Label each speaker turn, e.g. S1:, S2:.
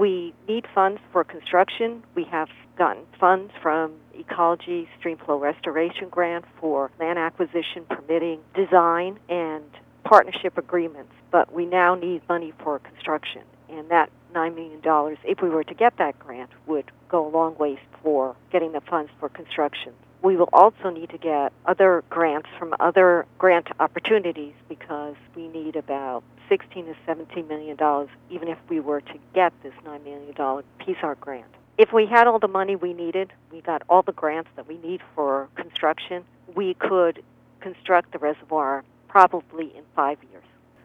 S1: We need funds for construction. We have gotten funds from Ecology Streamflow Restoration Grant for land acquisition, permitting, design, and partnership agreements. But we now need money for construction. And that $9 million, if we were to get that grant, would go a long ways for getting the funds for construction. We will also need to get other grants from other grant opportunities because we need about $16 to $17 million even if we were to get this $9 million PSAR grant. If we had all the money we needed, we got all the grants that we need for construction, we could construct the reservoir probably in 5 years.